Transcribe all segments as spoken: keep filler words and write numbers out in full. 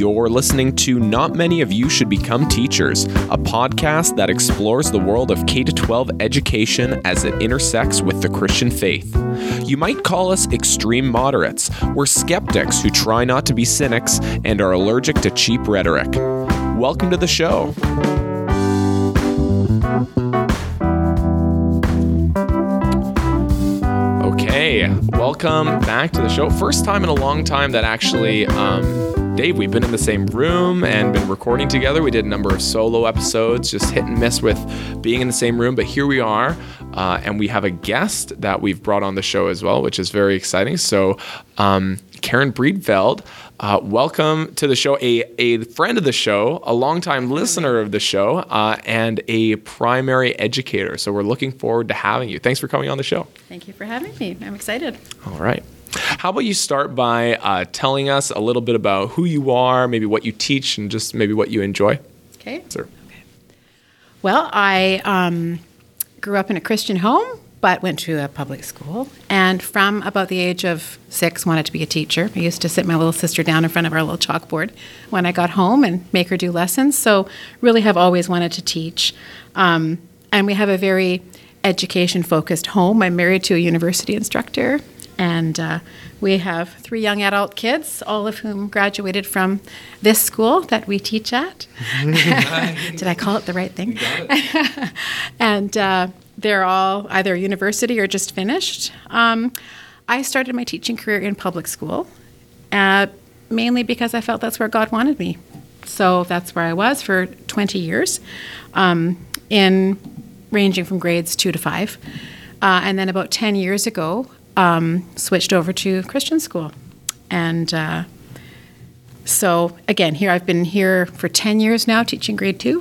You're listening to Not Many of You Should Become Teachers, a podcast that explores the world of K through twelve education as it intersects with the Christian faith. You might call us extreme moderates. We're skeptics who try not to be cynics and are allergic to cheap rhetoric. Welcome to the show. Okay, welcome back to the show. First time in a long time that actually, um, Dave, we've been in the same room and been recording together. We did a number of solo episodes, just hit and miss with being in the same room, but here we are, uh, and we have a guest that we've brought on the show as well, which is very exciting. So, um, Karen Breedveld, uh, welcome to the show, a, a friend of the show, a longtime listener of the show, uh, and a primary educator. So we're looking forward to having you. Thanks for coming on the show. Thank you for having me. I'm excited. All right. How about you start by uh, telling us a little bit about who you are, maybe what you teach, and just maybe what you enjoy? Okay. Sir. Okay. Well, I um, grew up in a Christian home, but went to a public school. And from about the age of six, wanted to be a teacher. I used to sit my little sister down in front of our little chalkboard when I got home and make her do lessons. So really have always wanted to teach. Um, and we have a very education-focused home. I'm married to a university instructor. And uh, we have three young adult kids, all of whom graduated from this school that we teach at. Did I call it the right thing? You got it. And uh, they're all either university or just finished. Um, I started my teaching career in public school, uh, mainly because I felt that's where God wanted me. So that's where I was for twenty years, um, in ranging from grades two to five. Uh, and then about ten years ago, Um, switched over to Christian school. And uh, so, again, here I've been here for ten years now, teaching grade two.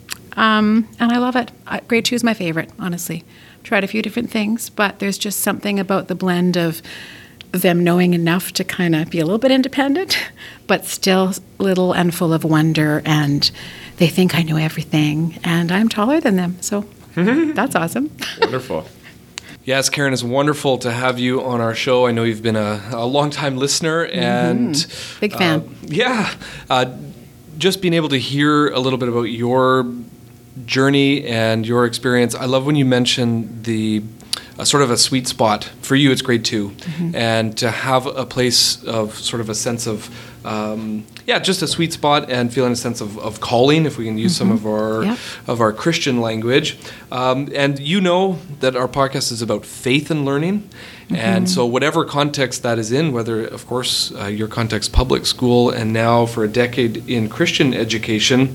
Um, and I love it. I, grade two is my favorite, honestly. Tried a few different things, but there's just something about the blend of them knowing enough to kind of be a little bit independent, but still little and full of wonder, and they think I know everything, and I'm taller than them. So that's awesome. Wonderful. Yes, Karen, it's wonderful to have you on our show. I know you've been a, a long-time listener, and mm-hmm. Big fan. Uh, yeah, uh, just being able to hear a little bit about your journey and your experience. I love when you mention the uh, sort of a sweet spot for you. It's grade two, mm-hmm. and to have a place of sort of a sense of um, yeah, just a sweet spot and feeling a sense of, of calling, if we can use mm-hmm. some of our yep. of our Christian language. Um, and you know that our podcast is about faith and learning. Mm-hmm. And so whatever context that is in, whether, of course, uh, your context public school and now for a decade in Christian education,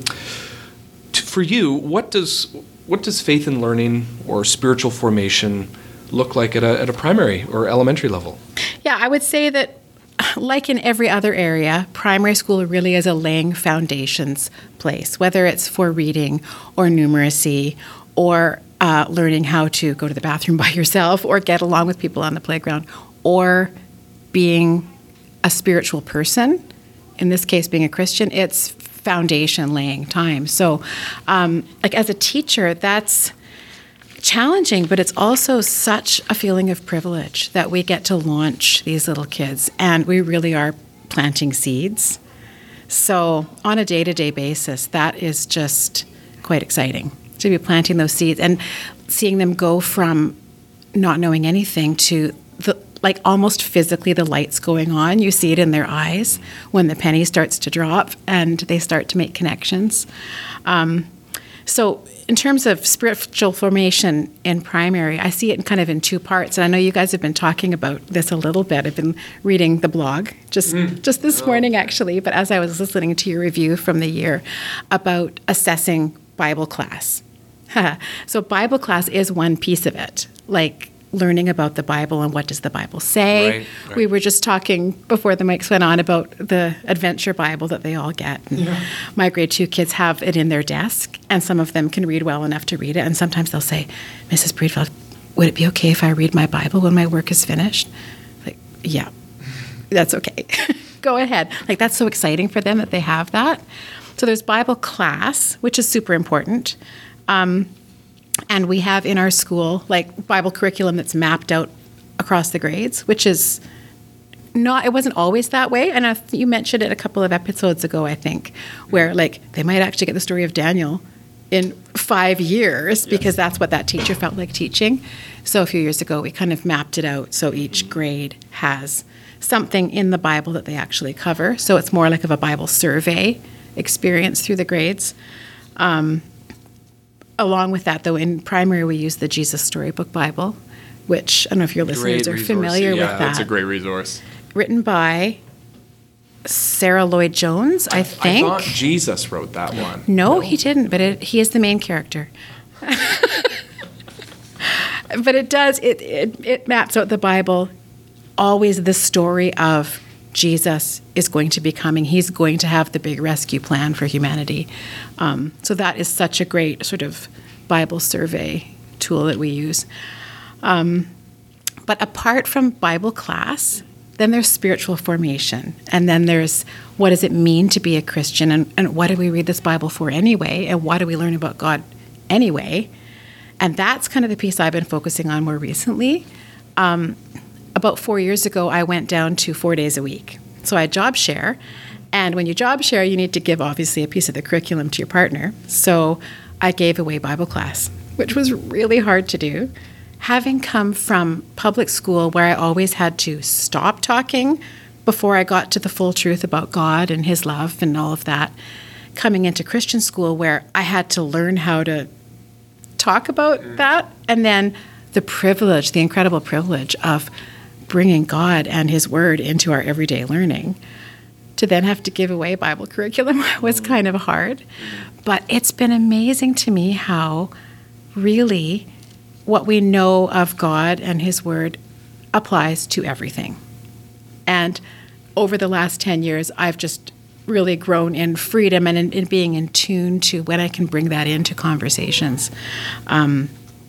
t- for you, what does what does faith and learning or spiritual formation look like at a, at a primary or elementary level? Yeah, I would say that like in every other area, primary school really is a laying foundations place, whether it's for reading or numeracy or uh, learning how to go to the bathroom by yourself or get along with people on the playground, or being a spiritual person, in this case being a Christian. It's foundation laying time. So um, like as a teacher, that's challenging, but it's also such a feeling of privilege that we get to launch these little kids, and we really are planting seeds. So on a day-to-day basis, that is just quite exciting to be planting those seeds and seeing them go from not knowing anything to the, like almost physically the lights going on. You see it in their eyes when the penny starts to drop and they start to make connections. Um, so in terms of spiritual formation in primary, I see it in kind of in two parts. And I know you guys have been talking about this a little bit. I've been reading the blog just, mm. just this oh. morning, actually. But as I was listening to your review from the year about assessing Bible class. So Bible class is one piece of it, like learning about the Bible and what does the Bible say. Right, right. We were just talking before the mics went on about the Adventure Bible that they all get. And yeah. My grade two kids have it in their desk, and some of them can read well enough to read it. And sometimes they'll say, Missus Breedveld, would it be okay if I read my Bible when my work is finished? Like, yeah, that's okay. Go ahead. Like, that's so exciting for them that they have that. So there's Bible class, which is super important. Um, and we have in our school, like, Bible curriculum that's mapped out across the grades, which is not, it wasn't always that way. And I, you mentioned it a couple of episodes ago, I think, where like they might actually get the story of Daniel in five years because that's what that teacher felt like teaching. So a few years ago, we kind of mapped it out so each grade has something in the Bible that they actually cover. So it's more like of a Bible survey experience through the grades. Um, along with that, though, in primary, we use the Jesus Storybook Bible, which I don't know if your listeners Great are resource. familiar Yeah, with that. that's a great resource. Written by Sarah Lloyd Jones, I think. I thought Jesus wrote that one. No, he didn't, but it, he is the main character. But it does, it, it, it maps out the Bible, always the story of Jesus is going to be coming. He's going to have the big rescue plan for humanity. Um, so that is such a great sort of Bible survey tool that we use. Um, but apart from Bible class, then there's spiritual formation. And then there's what does it mean to be a Christian? And, and what do we read this Bible for anyway? And why do we learn about God anyway? And that's kind of the piece I've been focusing on more recently. Um, about four years ago, I went down to four days a week. So I job share. And when you job share, you need to give, obviously, a piece of the curriculum to your partner. So I gave away Bible class, which was really hard to do. Having come from public school where I always had to stop talking before I got to the full truth about God and his love and all of that, coming into Christian school where I had to learn how to talk about that, and then the privilege, the incredible privilege of bringing God and his word into our everyday learning, to then have to give away Bible curriculum was kind of hard. But it's been amazing to me how really what we know of God and his word applies to everything. And over the last ten years, I've just really grown in freedom and in, in being in tune to when I can bring that into conversations. Um,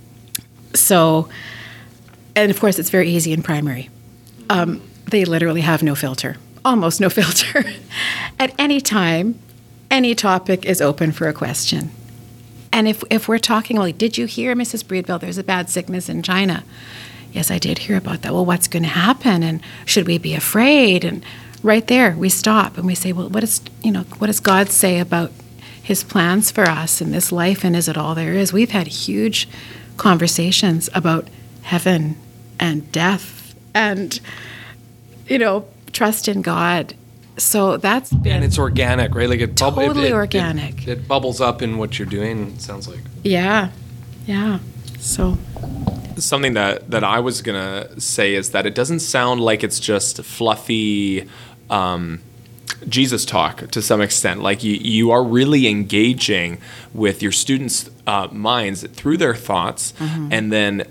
so, and of course, it's very easy in primary. Um, they literally have no filter, almost no filter. At any time, any topic is open for a question. And if if we're talking like, did you hear, Missus Breedville, there's a bad sickness in China? Yes, I did hear about that. Well, what's going to happen? And should we be afraid? And right there, we stop and we say, well, what is, you know, what does God say about his plans for us in this life, and is it all there is? We've had huge conversations about heaven and death and, you know, trust in God. So that's been... And it's organic, right? Like it bub- totally it, it, organic. It, it bubbles up in what you're doing, it sounds like. Yeah, yeah. So... Something that, that I was going to say is that it doesn't sound like it's just fluffy um, Jesus talk to some extent. Like you, you are really engaging with your students' uh, minds through their thoughts, mm-hmm. and then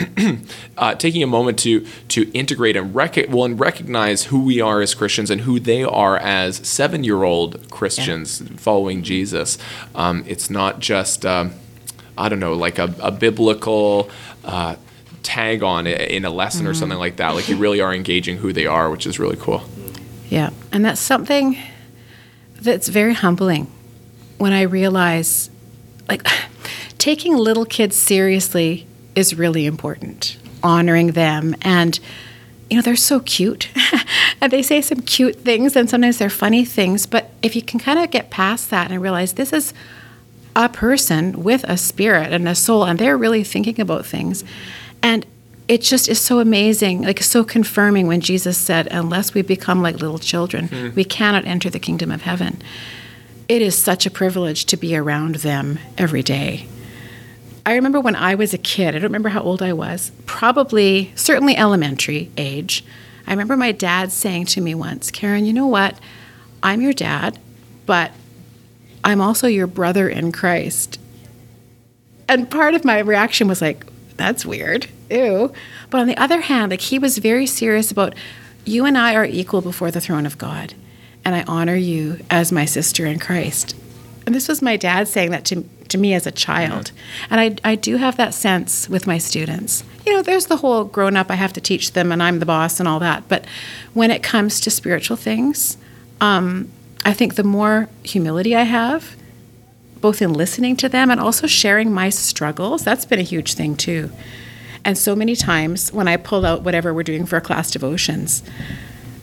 uh, taking a moment to to integrate and, rec- well, and recognize who we are as Christians and who they are as seven-year-old Christians, yeah. following Jesus. Um, it's not just... Um, I don't know, like a, a biblical uh, tag on it in a lesson mm-hmm. or something like that. Like you really are engaging who they are, which is really cool. Yeah, and that's something that's very humbling when I realize, like, taking little kids seriously is really important, honoring them. And, you know, they're so cute. And they say some cute things, and sometimes they're funny things. But if you can kind of get past that and realize this is a person with a spirit and a soul, and they're really thinking about things. And it just is so amazing, like so confirming when Jesus said, unless we become like little children, mm. we cannot enter the kingdom of heaven. It is such a privilege to be around them every day. I remember when I was a kid, I don't remember how old I was, probably, certainly elementary age. I remember my dad saying to me once, Karen, you know what? I'm your dad, but I'm also your brother in Christ. And part of my reaction was like, that's weird. Ew. But on the other hand, like he was very serious about, you and I are equal before the throne of God, and I honor you as my sister in Christ. And this was my dad saying that to, to me as a child. Mm-hmm. And I, I do have that sense with my students. You know, there's the whole grown up, I have to teach them, and I'm the boss and all that. But when it comes to spiritual things, um, I think the more humility I have, both in listening to them and also sharing my struggles, that's been a huge thing too. And so many times when I pull out whatever we're doing for our class devotions,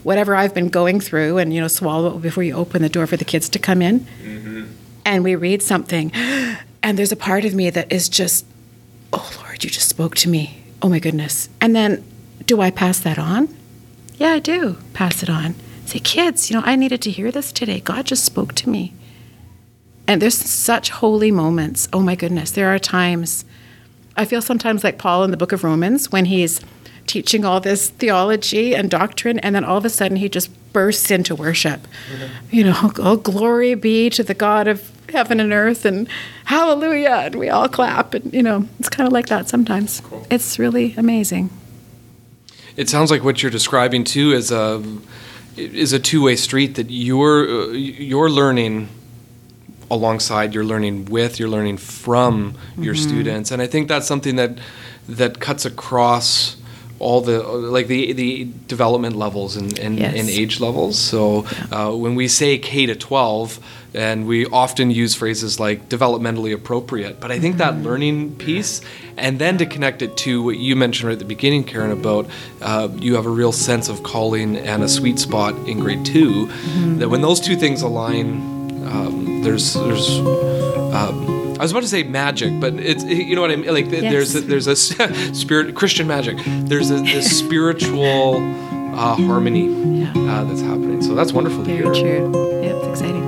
whatever I've been going through and, you know, swallow it before you open the door for the kids to come in. Mm-hmm. And we read something, and there's a part of me that is just, oh, Lord, you just spoke to me. Oh, my goodness. And then do I pass that on? Yeah, I do pass it on. Say, kids, you know, I needed to hear this today. God just spoke to me. And there's such holy moments. Oh, my goodness. There are times, I feel sometimes like Paul in the book of Romans when he's teaching all this theology and doctrine, and then all of a sudden he just bursts into worship. Mm-hmm. You know, oh, glory be to the God of heaven and earth, and hallelujah, and we all clap. And, you know, it's kind of like that sometimes. Cool. It's really amazing. It sounds like what you're describing, too, is a, is a two-way street, that you're, uh, you're learning alongside, you're learning with, you're learning from mm-hmm. your students. And I think that's something that that cuts across all the like the the development levels and, and, yes. and age levels. So uh, when we say K to twelve, and we often use phrases like developmentally appropriate, but I think mm-hmm. that learning piece, and then to connect it to what you mentioned right at the beginning, Karen, about uh, you have a real sense of calling and a sweet spot in grade two, mm-hmm. that when those two things align, um, there's there's um, I was about to say magic, but it's, you know what I mean? Like, yes. there's a, there's a spirit, Christian magic. There's a this spiritual uh, harmony yeah. uh, that's happening. So that's wonderful Very to hear. Very true. Yeah, it's exciting.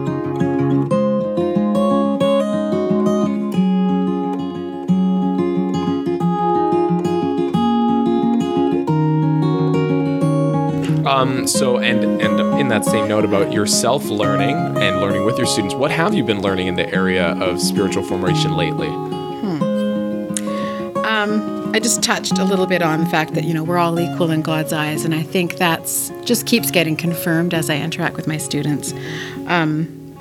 Um, so, and and in that same note about your self-learning and learning with your students, what have you been learning in the area of spiritual formation lately? Hmm. Um, I just touched a little bit on the fact that, you know, we're all equal in God's eyes, and I think that's just keeps getting confirmed as I interact with my students. Um,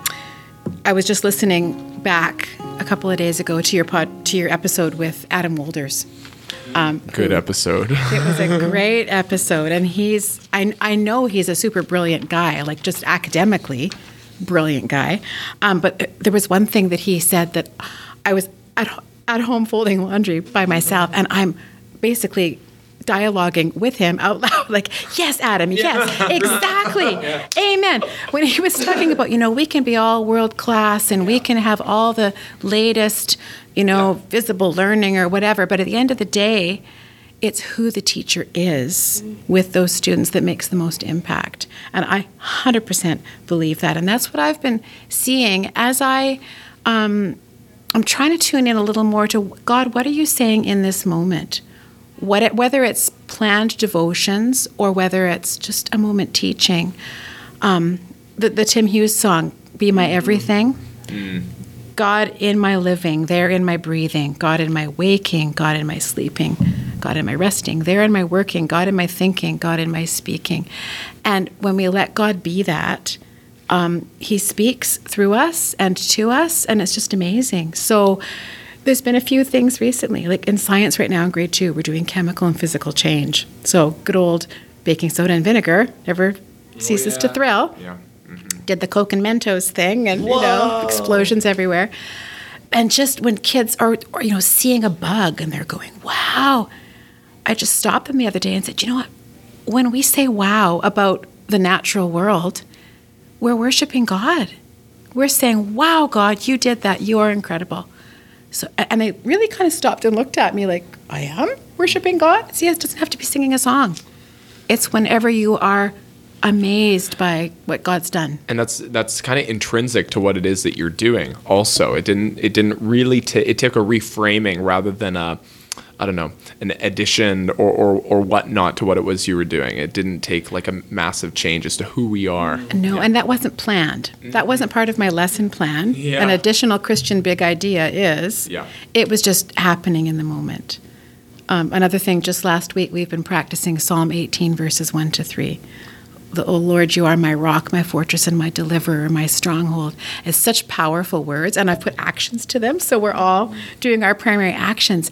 I was just listening back a couple of days ago to your pod, to your episode with Adam Wolders. Um, Good episode. It was a great episode, and he's I I know he's a super brilliant guy, like just academically brilliant guy. Um, but there was one thing that he said that I was at at home folding laundry by myself, and I'm basically dialoguing with him out loud, like, yes, Adam, yes, exactly, yeah. Amen. When he was talking about, you know, we can be all world class and we can have all the latest, you know, yeah. visible learning or whatever, but at the end of the day, it's who the teacher is with those students that makes the most impact. And I one hundred percent believe that. And that's what I've been seeing as I, um, I'm trying to tune in a little more to, God, what are you saying in this moment? What it, whether it's planned devotions or whether it's just a moment teaching. Um, the, the Tim Hughes song, Be My Everything. Mm. God in my living, there in my breathing, God in my waking, God in my sleeping, God in my resting, there in my working, God in my thinking, God in my speaking. And when we let God be that, um, he speaks through us and to us, and it's just amazing. So there's been a few things recently, like in science right now in grade two, we're doing chemical and physical change. So good old baking soda and vinegar never oh, ceases yeah. to thrill. Yeah. Mm-hmm. Did the Coke and Mentos thing, and Whoa. you know, explosions everywhere. And just when kids are, or, you know, seeing a bug and they're going, wow. I just stopped them the other day and said, you know what? When we say wow about the natural world, we're worshiping God. We're saying, wow, God, you did that. You are incredible. So, and they really kind of stopped and looked at me like, I am worshiping God? See, it doesn't have to be singing a song. It's whenever you are amazed by what God's done. And that's that's kind of intrinsic to what it is that you're doing also. It didn't it didn't really, t- it took a reframing rather than a, I don't know, an addition or, or, or whatnot to what it was you were doing. It didn't take like a massive change as to who we are. No, yeah. and that wasn't planned. That wasn't part of my lesson plan. Yeah. An additional Christian big idea is, yeah. it was just happening in the moment. Um, another thing, just last week, we've been practicing Psalm eighteen, verses one to three. The, O Lord, you are my rock, my fortress, and my deliverer, my stronghold. It's such powerful words, and I've put actions to them, so we're all doing our primary actions.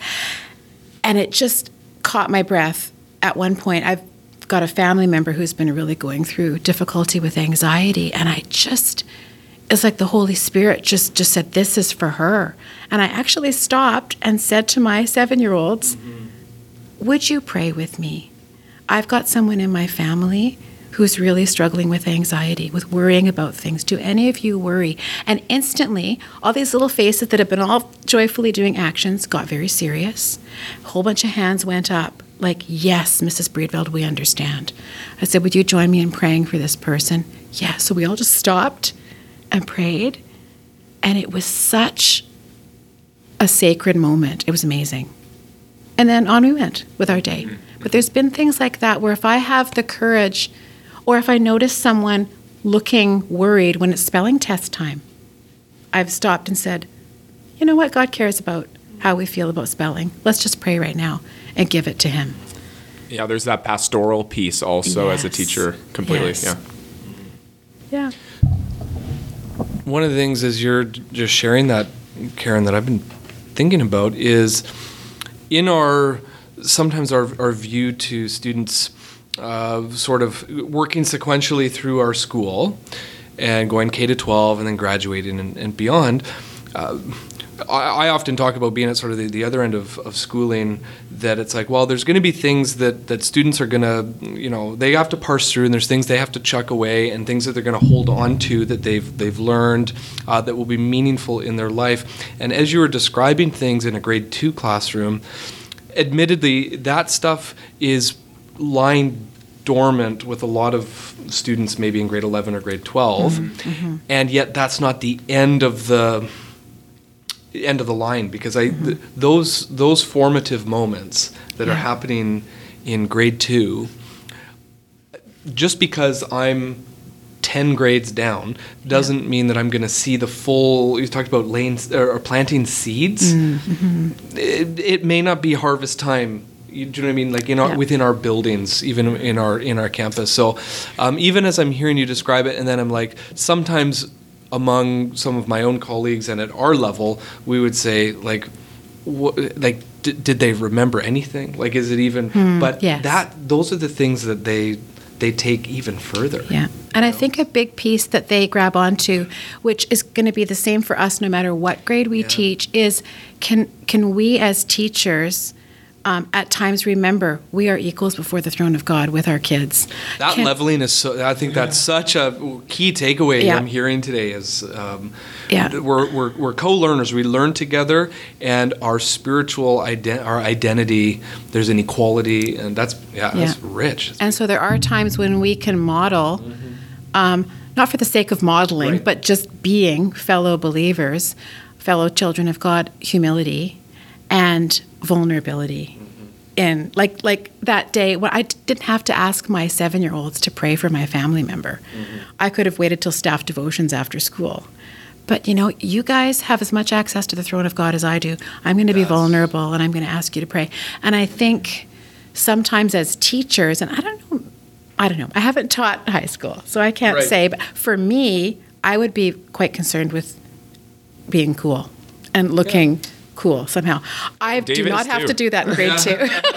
And it just caught my breath. At one point, I've got a family member who's been really going through difficulty with anxiety, and I just, it's like the Holy Spirit just, just said, this is for her. And I actually stopped and said to my seven-year-olds, mm-hmm. would you pray with me? I've got someone in my family who's really struggling with anxiety, with worrying about things. Do any of you worry? And instantly, all these little faces that have been all joyfully doing actions got very serious. A whole bunch of hands went up, like, yes, Missus Breedveld, we understand. I said, would you join me in praying for this person? Yeah, so we all just stopped and prayed. And it was such a sacred moment. It was amazing. And then on we went with our day. But there's been things like that where if I have the courage, or if I notice someone looking worried when it's spelling test time, I've stopped and said, you know what, God cares about how we feel about spelling. Let's just pray right now and give it to him. Yeah, there's that pastoral piece also Yes. as a teacher completely. Yes. Yeah. Yeah. One of the things as you're just sharing that, Karen, that I've been thinking about is in our, sometimes our, our view to students uh, sort of working sequentially through our school and going K to twelve and then graduating and, and beyond. Uh, I, I often talk about being at sort of the, the other end of, of schooling, that it's like, well, there's going to be things that, that students are going to, you know, they have to parse through, and there's things they have to chuck away and things that they're going to hold on to that they've they've learned uh, that will be meaningful in their life. And as you were describing things in a grade two classroom, admittedly, that stuff is lying dormant with a lot of students maybe in grade eleven or grade twelve, mm-hmm. and yet that's not the end of the end of the line, because I mm-hmm. th- those those formative moments that yeah. are happening in grade two, just because I'm ten grades down doesn't yeah. mean that I'm going to see the full. You talked about laying or planting seeds. Mm-hmm. It, it may not be harvest time. You, do you know what I mean? Like in our, yeah. within our buildings, even in our in our campus. So um, even as I'm hearing you describe it, and then I'm like, sometimes among some of my own colleagues and at our level, we would say like, what, like d- did they remember anything? Like, is it even? Mm, but yes. that those are the things that they they take even further. Yeah. And I think a big piece that they grab onto, which is going to be the same for us no matter what grade we yeah. teach, is can can we as teachers Um, at times remember we are equals before the throne of God with our kids. That Can, leveling is so, I think that's such a key takeaway yeah. I'm hearing today is um, yeah. we're, we're, we're co-learners. We learn together, and our spiritual ident- our identity, there's an equality, and that's, yeah, yeah. that's rich. That's and so there are times when we can model, mm-hmm. um, not for the sake of modeling, right. but just being fellow believers, fellow children of God, humility and vulnerability. Mm-hmm. And like like that day when I d- didn't have to ask my seven-year-olds to pray for my family member. Mm-hmm. I could have waited till staff devotions after school. But, you know, you guys have as much access to the throne of God as I do. I'm going to be vulnerable, and I'm going to ask you to pray. And I think sometimes as teachers, and I don't know, I don't know, I haven't taught high school, so I can't right. say, but for me, I would be quite concerned with being cool and looking yeah. cool somehow. I David's do not have too. to do that in grade two.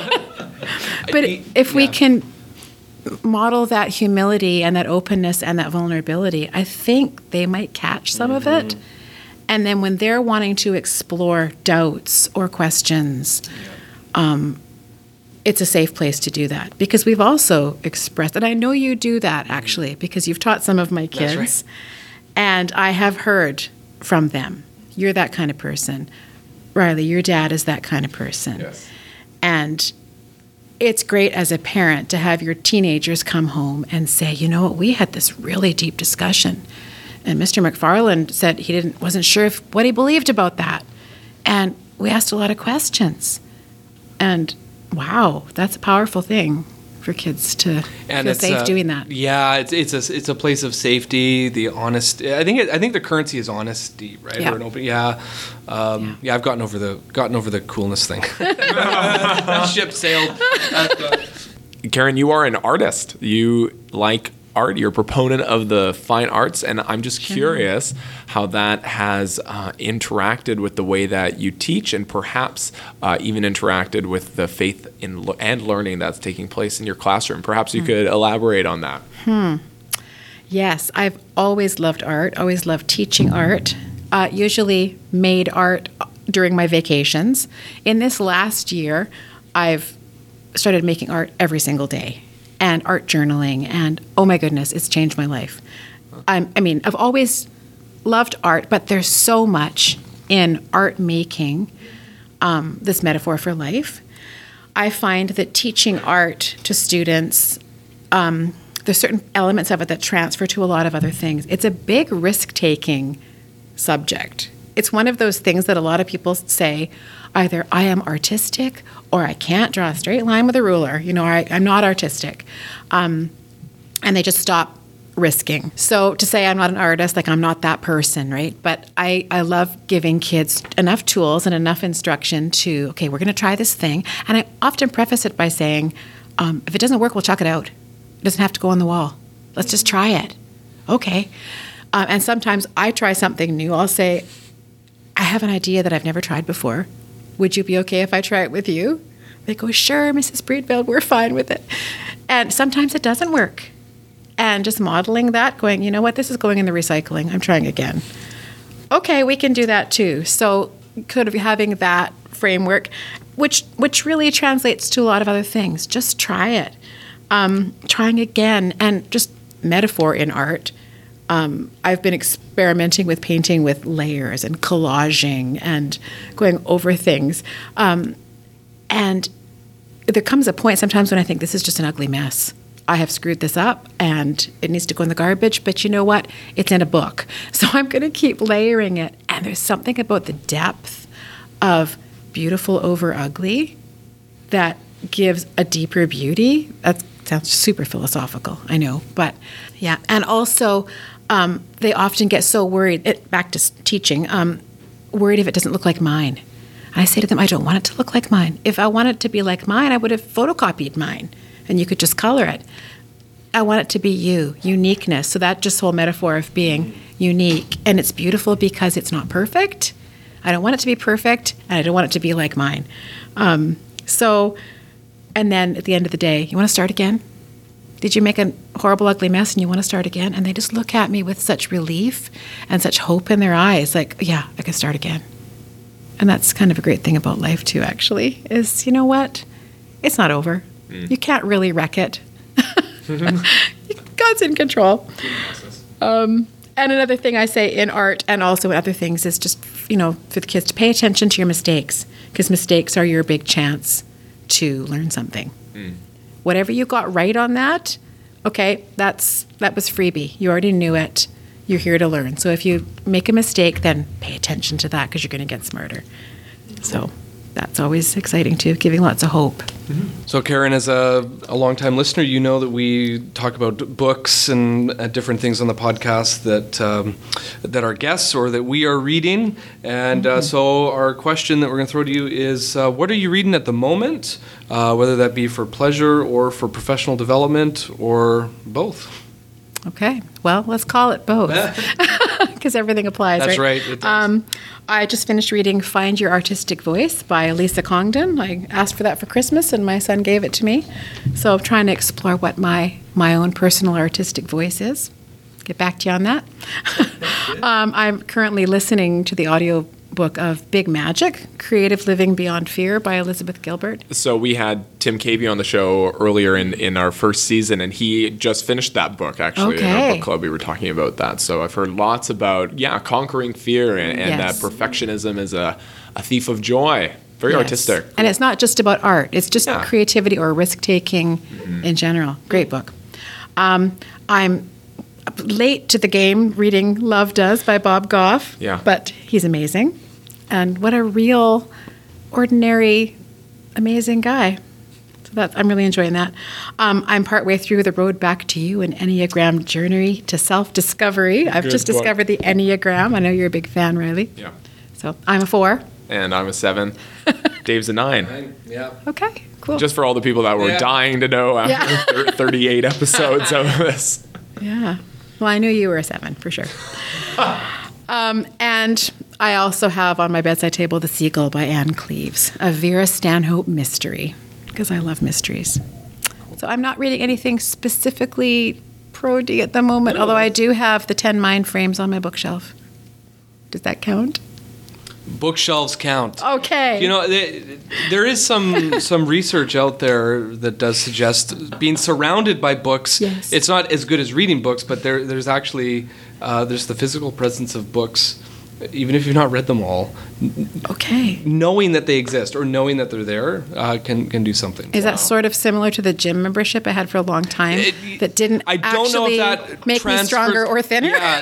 But if we yeah. can model that humility and that openness and that vulnerability, I think they might catch some mm-hmm. of it. And then when they're wanting to explore doubts or questions, yeah. um, it's a safe place to do that. Because we've also expressed, and I know you do that actually, because you've taught some of my kids. That's right. And I have heard from them, you're that kind of person. Riley, your dad is that kind of person. Yes. And it's great as a parent to have your teenagers come home and say, you know what, we had this really deep discussion. And Mister McFarland said he didn't wasn't sure if what he believed about that. And we asked a lot of questions. And wow, that's a powerful thing for kids to and feel safe uh, doing that. Yeah, it's it's a it's a place of safety. The honest, I think it, I think the currency is honesty, right? Yeah. Or an open, yeah, um, yeah. yeah. I've gotten over the gotten over the coolness thing. Ship sailed. Karen, you are an artist. You like art. You're a proponent of the fine arts, and I'm just curious how that has uh, interacted with the way that you teach, and perhaps uh, even interacted with the faith in lo- and learning that's taking place in your classroom. Perhaps you hmm. could elaborate on that. Hmm. Yes, I've always loved art. Always loved teaching art. Uh, usually made art during my vacations. In this last year, I've started making art every single day. and art journaling. And oh my goodness, it's changed my life. I'm, I mean, I've always loved art, but there's so much in art making, um, this metaphor for life. I find that teaching art to students, um, there's certain elements of it that transfer to a lot of other things. It's a big risk-taking subject. It's one of those things that a lot of people say, either I am artistic or I can't draw a straight line with a ruler, you know, or I, I'm not artistic. Um, and they just stop risking. So to say I'm not an artist, like I'm not that person, right? But I, I love giving kids enough tools and enough instruction to, okay, we're going to try this thing. And I often preface it by saying, um, if it doesn't work, we'll chuck it out. It doesn't have to go on the wall. Let's just try it. Okay. Um, and sometimes I try something new. I'll say, I have an idea that I've never tried before. Would you be okay if I try it with you? They go, sure, Missus Breedveld, we're fine with it. And sometimes it doesn't work. And just modeling that, going, you know what, this is going in the recycling. I'm trying again. Okay, we can do that too. So could be having that framework, which which really translates to a lot of other things. Just try it. Um, trying again, and just metaphor in art. Um, I've been experimenting with painting with layers and collaging and going over things. Um, and there comes a point sometimes when I think this is just an ugly mess. I have screwed this up and it needs to go in the garbage, but you know what? It's in a book. So I'm going to keep layering it. And there's something about the depth of beautiful over ugly that gives a deeper beauty. That sounds super philosophical, I know. But yeah, and also um, they often get so worried, it, back to teaching, um, worried if it doesn't look like mine. And I say to them, I don't want it to look like mine. If I want it to be like mine, I would have photocopied mine. And you could just color it. I want it to be you, uniqueness. So that just whole metaphor of being unique. And it's beautiful because it's not perfect. I don't want it to be perfect, and I don't want it to be like mine. Um, so, and then at the end of the day, you want to start again? Did you make a horrible, ugly mess and you want to start again? And they just look at me with such relief and such hope in their eyes, like, yeah, I can start again. And that's kind of a great thing about life too, actually, is, you know what? It's not over. Mm. You can't really wreck it. God's in control. Um, and another thing I say in art and also in other things is just, you know, for the kids to pay attention to your mistakes, because mistakes are your big chance to learn something. Mm. Whatever you got right on that, okay, that's that was freebie. You already knew it. You're here to learn. So if you make a mistake, then pay attention to that because you're going to get smarter. So that's always exciting too, giving lots of hope. Mm-hmm. So Karen, as a, a longtime listener, you know that we talk about books and uh, different things on the podcast that um, that our guests or that we are reading. And mm-hmm. uh, so our question that we're going to throw to you is, uh, what are you reading at the moment, uh, whether that be for pleasure or for professional development or both? Okay, well, let's call it both, because everything applies, That's right? right, it does. Um, I just finished reading Find Your Artistic Voice by Lisa Congdon. I asked for that for Christmas, and my son gave it to me. So I'm trying to explore what my, my own personal artistic voice is. Get back to you on that. um, I'm currently listening to the audio book of Big Magic, Creative Living Beyond Fear by Elizabeth Gilbert. So we had Tim Cavey on the show earlier in, in our first season, and he just finished that book, actually, okay. in our book club. We were talking about that. So I've heard lots about, yeah, conquering fear and, and yes. that perfectionism is a, a thief of joy. Very yes. artistic. And it's not just about art. It's just yeah. creativity or risk-taking mm-hmm. in general. Great book. Um, I'm late to the game reading Love Does by Bob Goff, yeah. but he's amazing. And what a real, ordinary, amazing guy. So that's, I'm really enjoying that. Um, I'm partway through The Road Back to You, an Enneagram Journey to Self-Discovery. I've Good just book. discovered the Enneagram. I know you're a big fan, Riley. Yeah. So I'm a four. And I'm a seven. Dave's a nine. Yeah. Okay, cool. Just for all the people that were Yeah. dying to know after Yeah. thirty-eight episodes of this. Yeah. Well, I knew you were a seven, for sure. um, and I also have on my bedside table The Seagull by Anne Cleves, a Vera Stanhope mystery, because I love mysteries. So I'm not reading anything specifically pro-D at the moment, although I do have the ten Mind Frames on my bookshelf. Does that count? Bookshelves count. Okay. You know, there, there is some some research out there that does suggest being surrounded by books. Yes. It's not as good as reading books, but there there's actually uh, there's the physical presence of books, even if you've not read them all. Okay. Knowing that they exist or knowing that they're there uh, can can do something. Is that sort of similar to the gym membership I had for a long time It- that didn't I don't know actually if that make me transfers- stronger or thinner? Yeah,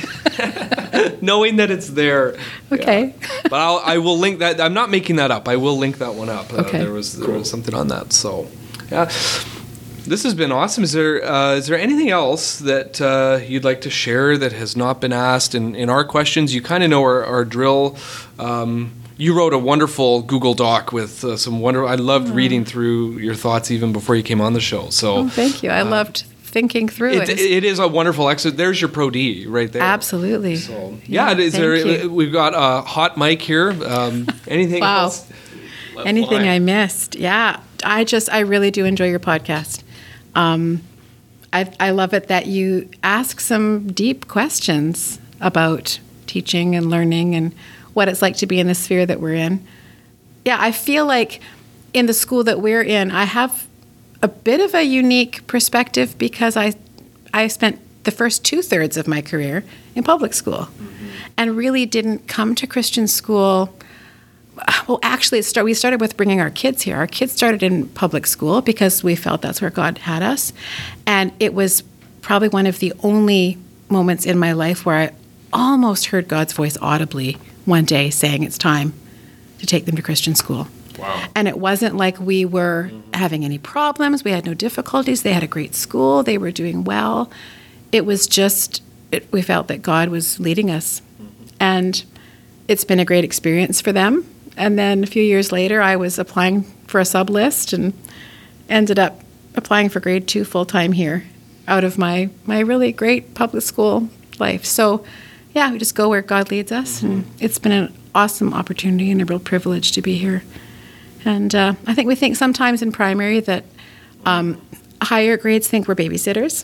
the- knowing that it's there. Okay. Yeah. But I'll, I will link that. I'm not making that up. I will link that one up. Uh, Okay. There was there was something on that. So, yeah. This has been awesome. Is there uh, is there anything else that uh, you'd like to share that has not been asked in, in our questions? You kind of know our, our drill. Um, you wrote a wonderful Google Doc with uh, some wonder. I loved Mm. reading through your thoughts even before you came on the show. So Oh, thank you. I loved thinking through it, it. it is a wonderful exercise. There's your Pro D right there. Absolutely. So yeah, is thank there? you. We've got a hot mic here. Um, anything Wow. else? Let Anything fly. I missed? Yeah, I just I really do enjoy your podcast. Um, I I love it that you ask some deep questions about teaching and learning and what it's like to be in the sphere that we're in. Yeah, I feel like in the school that we're in, I have a bit of a unique perspective because I I spent the first two thirds of my career in public school, and really didn't come to Christian school. Well, actually, it start, we started with bringing our kids here. Our kids started in public school because we felt that's where God had us. And it was probably one of the only moments in my life where I almost heard God's voice audibly one day saying it's time to take them to Christian school. Wow. And it wasn't like we were having any problems. We had no difficulties. They had a great school. They were doing well. It was just, it, we felt that God was leading us. And it's been a great experience for them. And then a few years later, I was applying for a sub list and ended up applying for grade two full time here out of my, my really great public school life. So, yeah, we just go where God leads us. And it's been an awesome opportunity and a real privilege to be here. And uh, I think we think sometimes in primary that um, higher grades think we're babysitters.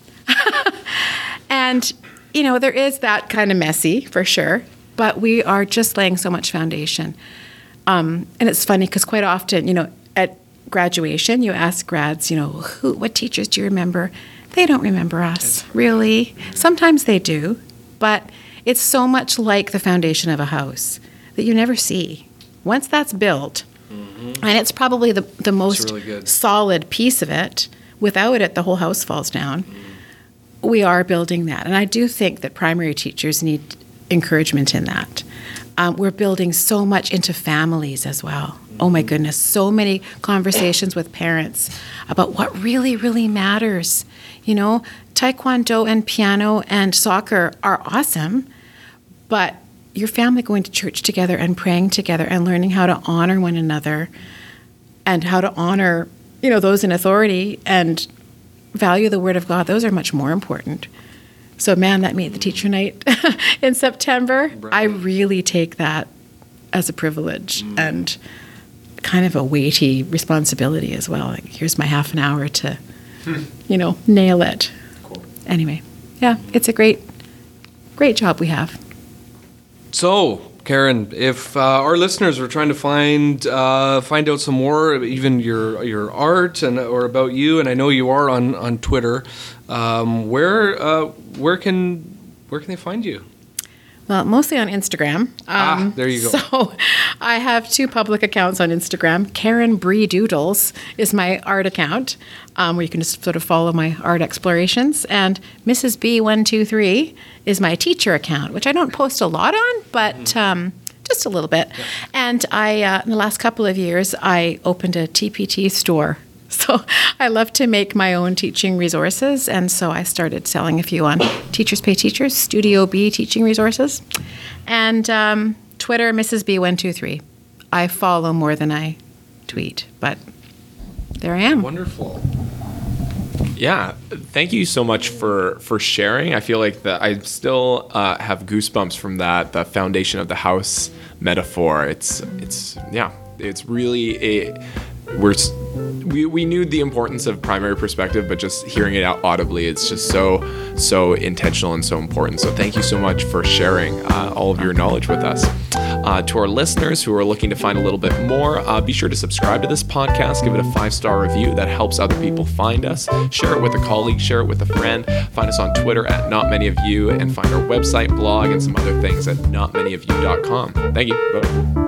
And, you know, there is that kind of messy, for sure. But we are just laying so much foundation. Um, and it's funny because quite often, you know, at graduation, you ask grads, you know, who, what teachers do you remember? They don't remember us, really. Sometimes they do, but it's so much like the foundation of a house that you never see. Once that's built, mm-hmm. and it's probably the, the most really solid piece of it, without it, the whole house falls down. Mm. We are building that. And I do think that primary teachers need encouragement in that. Um, we're building so much into families as well. Oh my goodness, so many conversations with parents about what really, really matters. You know, taekwondo and piano and soccer are awesome, but your family going to church together and praying together and learning how to honor one another and how to honor, you know, those in authority and value the Word of God, those are much more important. So, man, that Meet the Teacher Night in September, right. I really take that as a privilege mm. and kind of a weighty responsibility as well. Like, here's my half an hour to, hmm. you know, nail it. Cool. Anyway, yeah, it's a great, great job we have. So, Karen, if uh, our listeners are trying to find uh, find out some more, even your your art and or about you, and I know you are on on Twitter, um, where uh, where can where can they find you? Well, mostly on Instagram. Um, ah, there you go. So I have two public accounts on Instagram. Karen Bree Doodles is my art account, um, where you can just sort of follow my art explorations. And Missus B one two three is my teacher account, which I don't post a lot on, but mm. um, just a little bit. Yeah. And I, uh, in the last couple of years, I opened a T P T store. So I love to make my own teaching resources, and so I started selling a few on Teachers Pay Teachers, Studio B teaching resources, and um, Twitter, Missus B one two three. I follow more than I tweet, but there I am. Wonderful. Yeah, thank you so much for, for sharing. I feel like that I still uh, have goosebumps from that, the foundation of the house metaphor. It's it's yeah, it's really a we're. We, we knew the importance of primary perspective, but just hearing it out audibly, it's just so, so intentional and so important. So thank you so much for sharing uh, all of your knowledge with us. Uh, to our listeners who are looking to find a little bit more, uh, be sure to subscribe to this podcast, give it a five-star review. That helps other people find us. Share it with a colleague, share it with a friend. Find us on Twitter at Not Many of You, and find our website, blog, and some other things at not many of you dot com. Thank you. Bye.